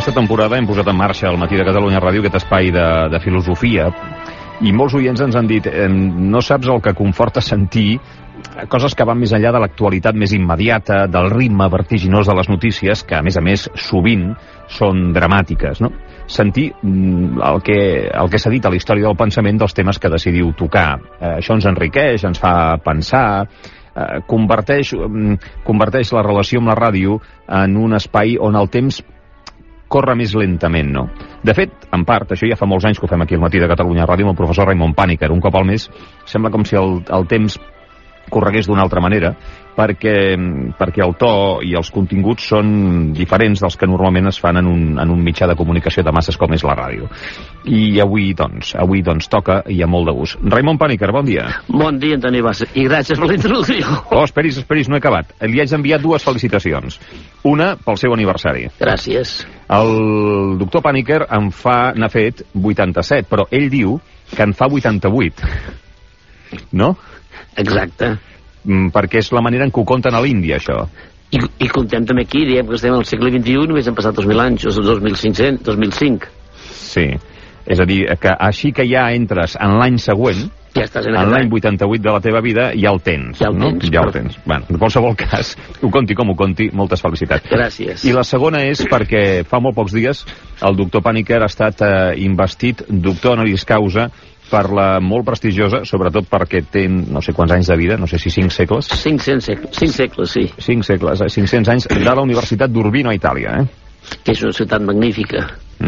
Aquesta temporada hem posat en marxa al Matí de Catalunya Ràdio aquest espai de filosofia, i molts oients ens han dit no saps el que conforta sentir coses que van més enllà de l'actualitat més immediata, del ritme vertiginós de les notícies, que a més sovint són dramàtiques, no? Sentir el que s'ha dit a la història del pensament dels temes que decidiu tocar. Això ens enriqueix, ens fa pensar, converteix la relació amb la ràdio en un espai on el temps corre més lentament, no? De fet, en part, això ja fa molts anys que ho fem aquí al Matí de Catalunya Ràdio amb el professor Raimon Pàniker. Un cop al mes sembla com si el temps corregués d'una altra manera, perquè el to i els continguts són diferents dels que normalment es fan en un mitjà de comunicació de masses com és la ràdio. I avui toca, i amb molt de gust. Raimon Pàniker, bon dia. Bon dia, Antoni Bassa, i gràcies per la introducció. Oh, esperis, no he acabat. Li haig d'enviar dues felicitacions. Una pel seu aniversari. Gràcies. El doctor Pàniker n'ha fet 87, però ell diu que en fa 88. No? Exacte. Perquè és la manera en què ho compten a l'Índia, això. I comptem també aquí, diem que estem al segle XXI, només han passat 2.000 anys, o 2005. Sí, és a dir, que així que ja entres en l'any següent, ja estàs en l'any 88 de la teva vida, ja el tens. Ja el tens. Bueno, en qualsevol cas, ho conti com ho conti, moltes felicitats. Gràcies. I la segona és perquè fa molt pocs dies el doctor Pàniker ha estat investit doctor honoris causa per la molt prestigiosa, sobretot perquè té no sé quants anys de vida, no sé si 5 segles. 5 segles, sí. 5 segles, 500 anys de la Universitat d'Urbino, a Itàlia, Que és una ciutat magnífica.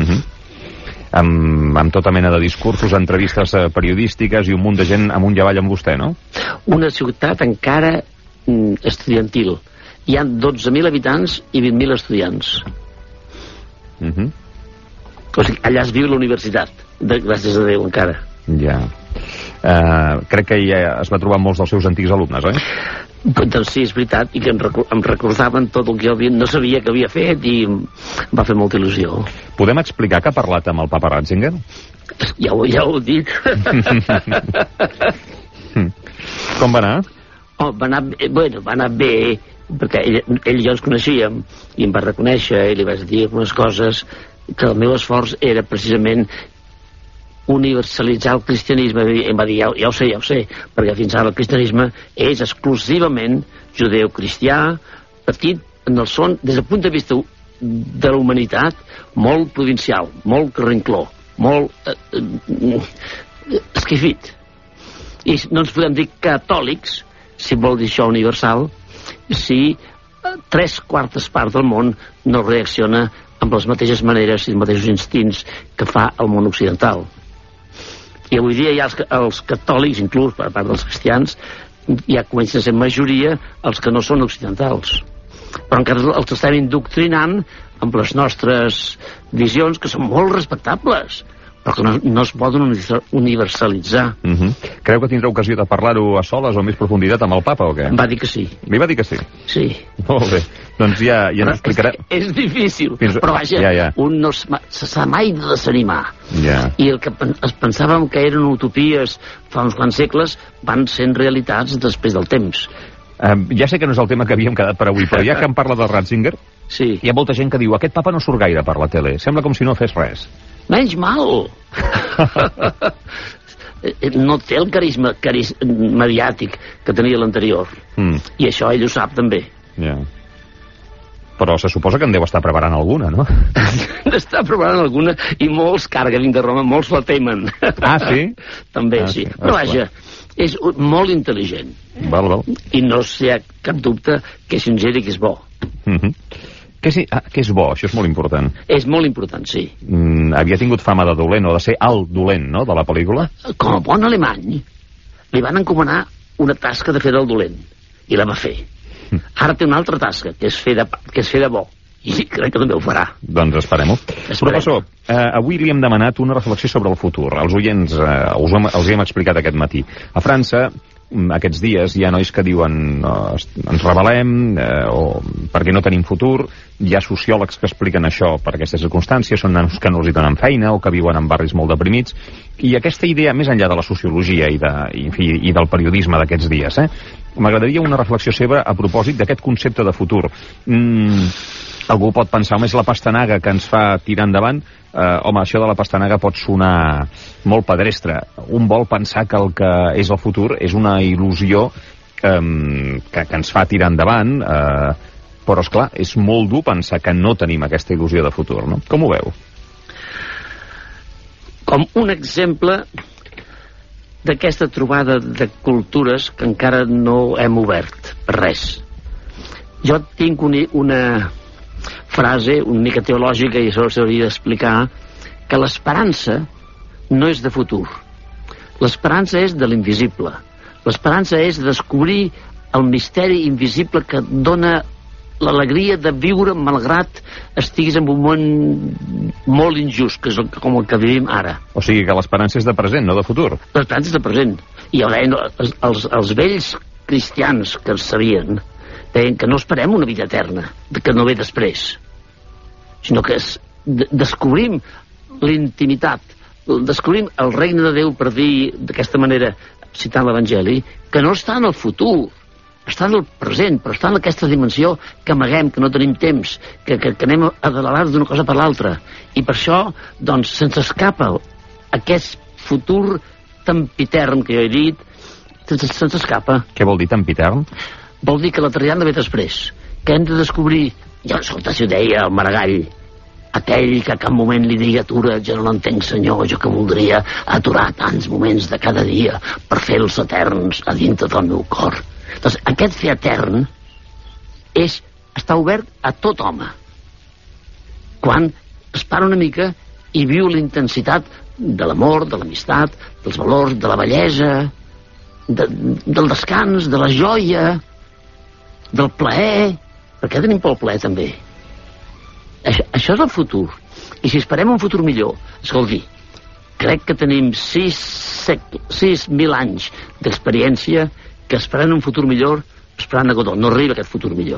Amb tota mena de discursos, entrevistes periodístiques i un munt de gent amunt i avall amb vostè, no? Una ciutat encara estudiantil. Hi ha 12.000 habitants i 20.000 estudiants. O sigui, allà es viu la universitat, gràcies a Déu encara. Ja. Crec que ja es va trobar molts dels seus antics alumnes, oi? Doncs sí, és veritat, i que em recordaven tot el que jo no sabia que havia fet i em va fer molta il·lusió. Podem explicar que ha parlat amb el papa Ratzinger? Ja ho he dit. Com va anar? Va anar bé, perquè ell i jo ens coneixíem i em va reconèixer i li vaig dir algunes coses que el meu esforç era precisament universalitzar el cristianisme. Em va dir, ja ho sé, perquè fins ara el cristianisme és exclusivament judeu-cristià, petit, en el son, des del punt de vista de la humanitat, molt provincial, molt carrincló, molt esquifit. I no ens podem dir catòlics, si vol dir això universal, si 3/4 parts del món no reacciona amb les mateixes maneres i els mateixos instints que fa el món occidental. I avui dia ja els catòlics, inclús per part dels cristians, ja comencen a ser majoria els que no són occidentals. Però encara els estem indoctrinant amb les nostres visions, que són molt respectables, però que no es poden universalitzar. Creu que tindrà ocasió de parlar-ho a soles o més profunditat amb el papa o què? Em va dir que sí. Li va dir que sí? Sí. Molt bé, doncs ja ens explicarà. És difícil, però vaja, un no s'ha mai de desanimar. I el que pensàvem que eren utopies fa uns quants segles van sent realitats després del temps. Ja sé que no és el tema que havíem quedat per avui, però ja que em parla de Ratzinger, hi ha molta gent que diu aquest papa no surt gaire per la tele, sembla com si no fes res. Menys mal! No té el carisma mediàtic que tenia l'anterior. I això ell ho sap també. Però se suposa que en deu estar preparant alguna, no? N'està preparant alguna i molts carguen de Roma, molts la temen. Ah, sí? També, sí. Però vaja, és molt intel·ligent. Val. I no sé cap dubte que és sincere i que és bo. Que és bo, això és molt important. És molt important, sí. Havia tingut fama de dolent, o de ser el dolent, no?, de la pel·lícula. Com a bon alemany, li van encomanar una tasca de fer del dolent, i la va fer. Ara té una altra tasca, que és fer de bo, i crec que també ho farà. Doncs esperem-ho. Professor, avui li hem demanat una reflexió sobre el futur. Els oients els hem explicat aquest matí. A França, aquests dies hi ha nois que diuen ens rebel·lem perquè no tenim futur. Hi ha sociòlegs que expliquen això per aquestes circumstàncies, són nanos que no els hi donen feina o que viuen en barris molt deprimits, i aquesta idea, més enllà de la sociologia i del periodisme d'aquests dies, M'agradaria una reflexió seva a propòsit d'aquest concepte de futur. Algú pot pensar, home, és la pastanaga que ens fa tirar endavant. Home, això de la pastanaga pot sonar molt pedestre. Un vol pensar que el que és el futur és una il·lusió que ens fa tirar endavant, però, esclar, és molt dur pensar que no tenim aquesta il·lusió de futur, no? Com ho veu? Com un exemple d'aquesta trobada de cultures que encara no hem obert per res. Jo tinc una frase una mica teològica, i això s'hauria d'explicar, que l'esperança no és de futur. L'esperança és de l'invisible. L'esperança és descobrir el misteri invisible que dona l'alegria de viure malgrat estiguis en un món molt injust, que és com el que vivim ara. O sigui que l'esperança és de present, no de futur. L'esperança és de present. I els vells cristians que els sabien deien que no esperem una vida eterna, que no ve després, sinó que descobrim l'intimitat, descobrim el regne de Déu, per dir d'aquesta manera, citant l'Evangeli, que no està en el futur, està en el present, però està en aquesta dimensió que amaguem, que no tenim temps, que anem a delegar d'una cosa per l'altra. I per això, doncs, se'ns escapa aquest futur tempitern que jo he dit, se'ns escapa. Què vol dir tempitern? Vol dir que l'eternitat no ve després, que hem de descobrir, ja escolta, si ho deia el Maragall, aquell que a cap moment li digui atura, jo no l'entenc, senyor, jo que voldria aturar tants moments de cada dia per fer-los eterns a dintre del meu cor. Doncs aquest fer etern està obert a tot home. Quan es para una mica i viu la intensitat de l'amor, de l'amistat, dels valors, de la bellesa, del descans, de la joia, del plaer, perquè tenim pel plaer també. Això és el futur. I si esperem un futur millor, escolti, crec que tenim 6.000 anys d'experiència que esperant un futur millor, esperant a Godó, no arriba aquest futur millor.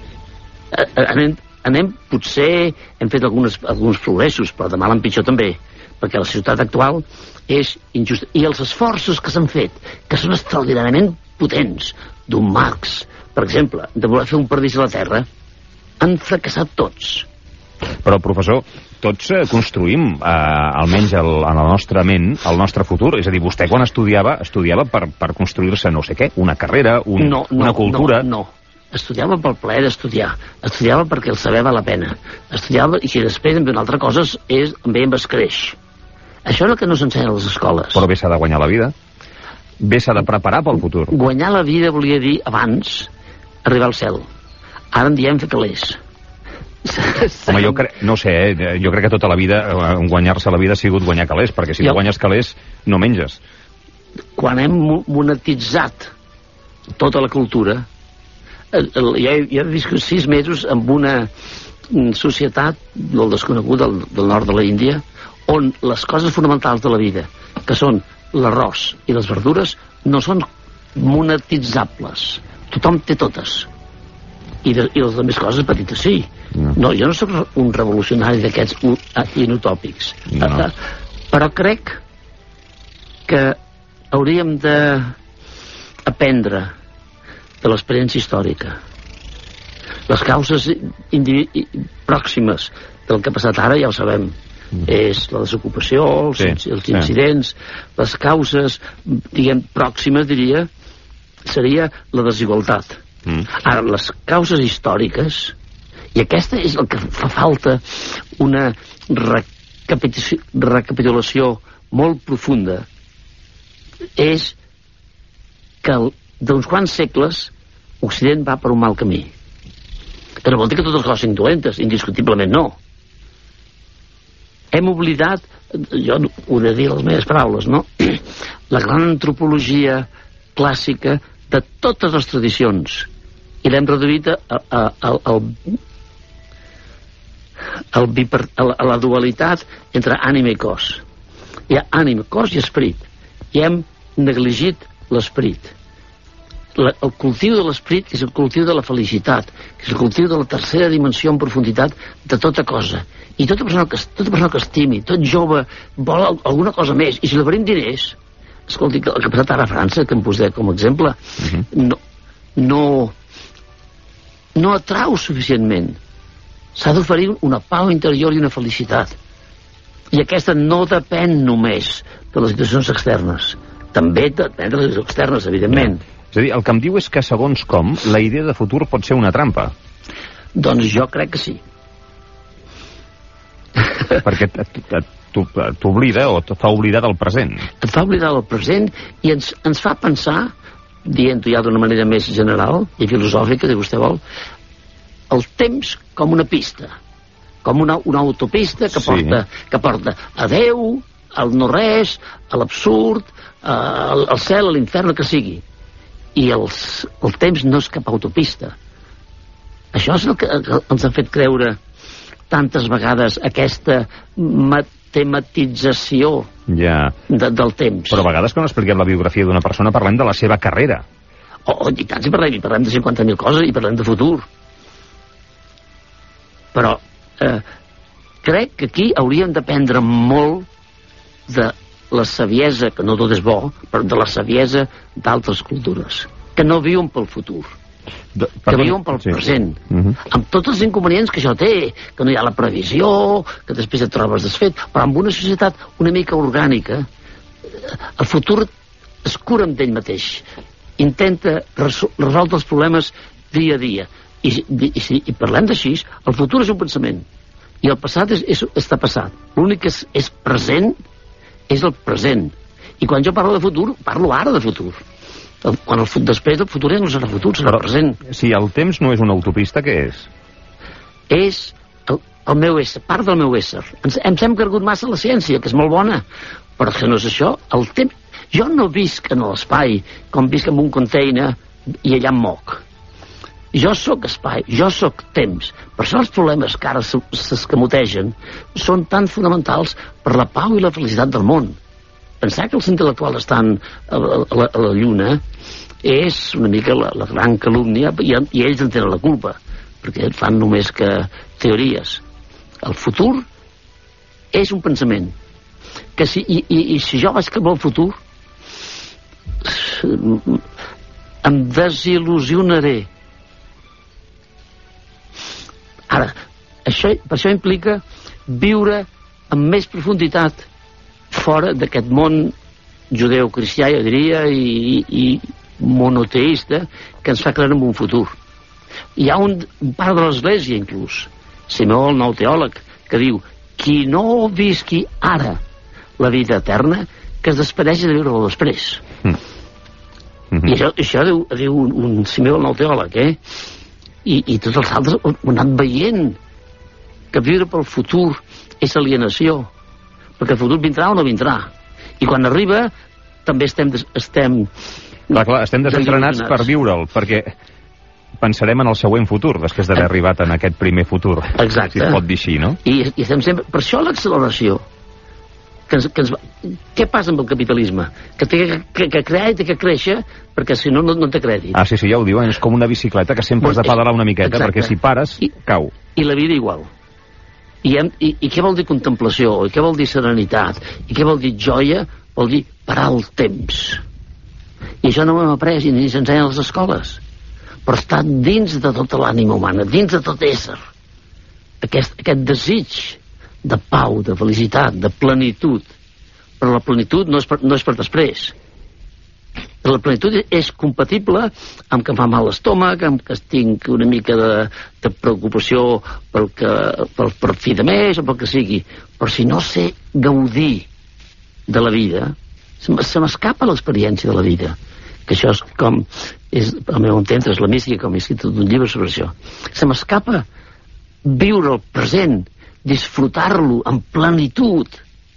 Potser hem fet alguns progressos, però de mal en pitjor també, perquè la societat actual és injusta. I els esforços que s'han fet, que són extraordinàriament potents, d'un Marx, per exemple, de voler fer un paradís a la Terra, han fracassat tots. Però, professor, tots construïm, almenys en la nostra ment, el nostre futur. És a dir, vostè quan estudiava per construir-se no sé què, una carrera, una cultura... No. Estudiava pel plaer d'estudiar. Estudiava perquè el saber val la pena. Estudiava, i si després en una altra cosa bé em escreix. Això és el que no s'ensenya a les escoles. Però bé s'ha de guanyar la vida. Bé s'ha de preparar pel futur. Guanyar la vida volia dir, abans, arribar al cel. Ara en diem fer calés. Home, jo crec que tota la vida guanyar-se la vida ha sigut guanyar calés, perquè si no guanyes calés no menges. Quan hem monetitzat tota la cultura, jo he viscut 6 mesos en una societat del desconegut del nord de l'Índia, on les coses fonamentals de la vida, que són l'arròs i les verdures, no són monetitzables. Tothom té totes. I les altres coses petites sí. No, jo no sóc un revolucionari d'aquests inutòpics. No. Però crec que hauríem d'aprendre de l'experiència històrica. Les causes pròximes del que ha passat ara ja ho sabem. És la desocupació, els incidents, les causes, diguem, pròximes, diria, seria la desigualtat. Ara, les causes històriques, i aquesta és el que fa falta, una recapitulació molt profunda, és que d'uns quants segles Occident va per un mal camí. Que no vol dir que totes les coses siguin dolentes, indiscutiblement no. Hem oblidat, jo ho he de dir a les meves paraules, no? La gran antropologia clàssica de totes les tradicions, i l'hem reduït a la dualitat entre ànima i cos. Hi ha ànima, cos i esperit, i hem negligit l'esperit. El cultiu de l'esperit és el cultiu de la felicitat, és el cultiu de la tercera dimensió en profunditat de tota cosa. I tota persona que estimi, tot jove, vol alguna cosa més. I si l'oferim diners, escolti, el que ha passat ara a França, que em posaré com a exemple, no atrau suficientment. S'ha d'oferir una pau interior i una felicitat. I aquesta no depèn només de les situacions externes. També depèn de les situacions externes, evidentment. És a dir, el que em diu és que, segons com, la idea de futur pot ser una trampa. Doncs jo crec que sí. Perquè t'oblida o et fa oblidar del present. Et fa oblidar del present i ens fa pensar, dient-ho ja d'una manera més general i filosòfica, si vostè vol, el temps com una pista, com una autopista que porta a Déu, al no-res, a l'absurd, al cel, a l'infern, que sigui. I el temps no és cap autopista. Això és el que ens ha fet creure tantes vegades aquesta matematització del temps. Però a vegades quan expliquem la biografia d'una persona parlem de la seva carrera. I tant, si parlem de 50.000 coses i parlem de futur. Però crec que aquí hauríem d'aprendre molt de la saviesa, que no tot és bo, però de la saviesa d'altres cultures, que no viuen pel futur, que viuen pel present, amb tots els inconvenients que això té, que no hi ha la previsió, que després et trobes desfet, però amb una societat una mica orgànica, el futur es cura amb ell mateix, intenta resoldre els problemes dia a dia, i parlem d'així, el futur és un pensament, i el passat està passat. L'únic que és present és el present. I quan jo parlo de futur, parlo ara de futur. Després del futur ja no serà futur, serà present. Si el temps no és una autopista, què és? És el meu ésser, part del meu ésser. Ens hem carregat massa la ciència, que és molt bona, però que no és això. El temps... Jo no visc en l'espai com visc en un container i allà em moc. Jo sóc espai, jo sóc temps. Per això els problemes que ara s'escamotegen són tan fonamentals per la pau i la felicitat del món. Pensar que els intel·lectuals estan a la lluna és una mica la gran calúmnia, i ells en tenen la culpa, perquè fan només que teories. El futur és un pensament. Que si jo vaig cap al futur, em desil·lusionaré. Ara, per això implica viure amb més profunditat fora d'aquest món judeu-cristià, jo diria, i monoteista, que ens fa creure en un futur. Hi ha un part de l'Església, inclús, Simeó, el nou teòleg, que diu: qui no visqui ara la vida eterna, que es despedeixi de viure-la després. I això diu un Simeó, el nou teòleg, I tots els altres ho han anat veient, que viure pel futur és alienació, perquè el futur vindrà o no vindrà, i quan arriba també estem desentrenats per viure'l, perquè pensarem en el següent futur després d'haver arribat en aquest primer futur. Exacte. Si es pot dir així, no? I estem sempre... Per això l'acceleració. Què passa amb el capitalisme? Que té que crear i té que créixer, perquè si no, no té crèdit. Sí, ja ho diuen, és com una bicicleta que sempre has de pedalar una miqueta, perquè si pares, cau. I la vida igual. I què vol dir contemplació? I què vol dir serenitat? I què vol dir joia? Vol dir parar el temps. I això no ho hem après i ni s'ensenya a les escoles. Però està dins de tota l'ànima humana, dins de tot ésser. Aquest desig de pau, de felicitat, de plenitud. Però la plenitud no és per després. La plenitud és compatible amb que em fa mal l'estómac, amb que tinc una mica de preocupació per fi de mes o pel que sigui. Però si no sé gaudir de la vida, se m'escapa l'experiència de la vida. Que això és com, al meu entendre, és la mística, com he escrit un llibre sobre això. Se m'escapa viure el present, disfrutar-lo amb plenitud.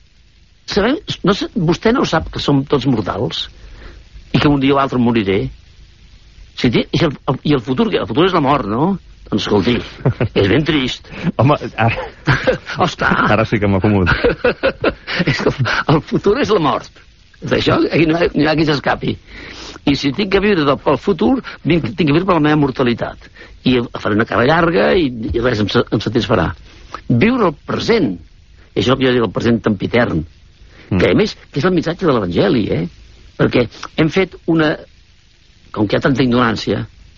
Vostè no sap que som tots mortals i que un dia o altre moriré? I el futur, el futur és la mort, no? Doncs escolti, és ben trist. Home, ara sí que m'ha comut. El futur és la mort. D'això no hi ha qui s'escapi. I si tinc que viure pel futur, tinc que viure per la meva mortalitat. I faré una cara llarga i res em satisfarà. Viure el present, i això que jo dic el present tempitern, que a més que és el missatge de l'Evangeli, perquè hem fet com que hi ha tanta ignorància,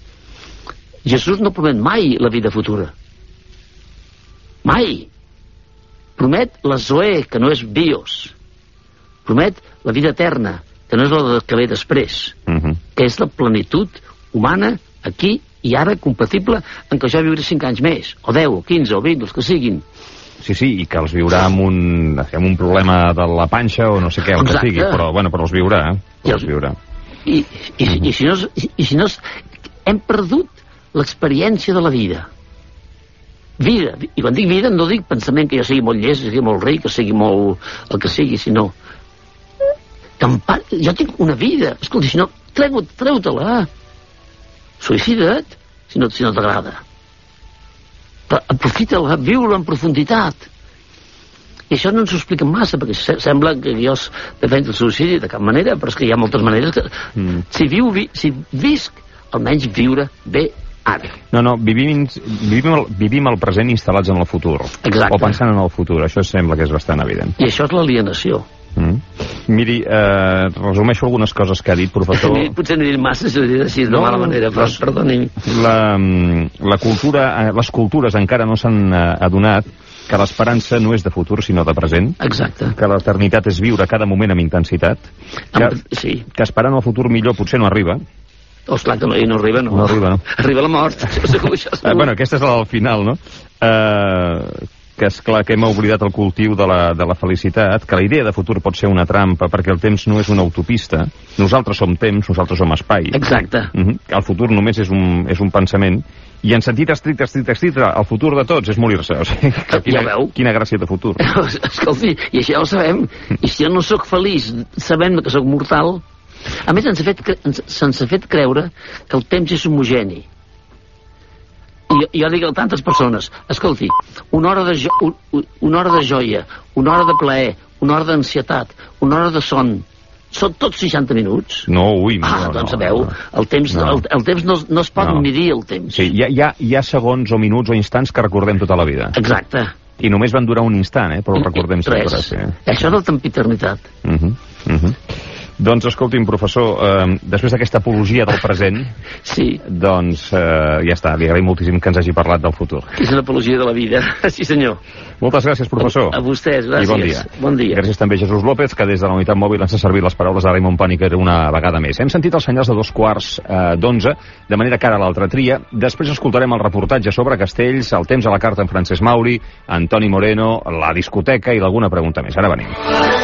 Jesús no promet mai la vida futura. Mai. Promet la Zoe, que no és bios. Promet la vida eterna, que no és la que ve després, que és la plenitud humana aquí i ara compatible en què jo viuré 5 anys més, o 10, o 15, o 20, els que siguin. Sí, i que els viurà amb un problema de la panxa o no sé què, el que sigui, però els viurà, els viurà. I si no, hem perdut l'experiència de la vida. Vida, i quan dic vida no dic pensament que jo sigui molt llest, que sigui molt ric, que sigui molt el que sigui, sinó jo tinc una vida, escolta, si no, treu-te-la, suïcida't si no t'agrada, però aprofita-la, viu-la en profunditat. I això no ens ho expliquen massa, perquè sembla que jo defenso el suïcidi de cap manera, però és que hi ha moltes maneres que... Si visc, almenys viure bé ara. No, vivim el present instal·lats en el futur. Exacte. O pensant en el futur, això sembla que és bastant evident. I això és l'alienació. Miri, resumeixo algunes coses que ha dit, professor. Potser no he dit massa, si ho he dit així de mala manera, però perdoni. Les cultures encara no s'han adonat que l'esperança no és de futur, sinó de present. Exacte. Que l'eternitat és viure cada moment amb intensitat. Que esperant el futur millor potser no arriba. Oh, esclar que no arriba, no. No arriba, no. Arriba la mort, això segur. Bueno, aquesta és al final, no? Que és clar que hem oblidat el cultiu de la felicitat, que la idea de futur pot ser una trampa, perquè el temps no és una autopista. Nosaltres som temps, nosaltres som espai. Exacte. El futur només és un pensament, i en sentit estricte, el futur de tots és morir-se. O sigui, quina gràcia de futur. Escolti, i això ja ho sabem. I si jo no sóc feliç sabent que sóc mortal... A més, se'ns ha fet creure que el temps és homogeni. I jo dic a tantes persones, escolti, una hora de joia, una hora de plaer, una hora d'ansietat, una hora de son, són tots 60 minuts? No, doncs sabeu, el temps no es pot medir, el temps. Sí, hi ha segons o minuts o instants que recordem tota la vida. Exacte. I només van durar un instant, però ho recordem sempre. Sí. Això és la tempiternitat. Doncs escolti'm, professor, després d'aquesta apologia del present, doncs ja està, li agraïm moltíssim que ens hagi parlat del futur. És una apologia de la vida, sí senyor. Moltes gràcies, professor. A vostès, gràcies. I bon dia. Bon dia. Gràcies també a Jesús López, que des de la unitat mòbil ens ha servit les paraules de Raimon Pàniker una vegada més. Hem sentit els senyals de 2:15, de manera que ara l'altra tria. Després escoltarem el reportatge sobre Castells, el temps a la carta en Francesc Mauri, Antoni Moreno, la discoteca i alguna pregunta més. Ara venim.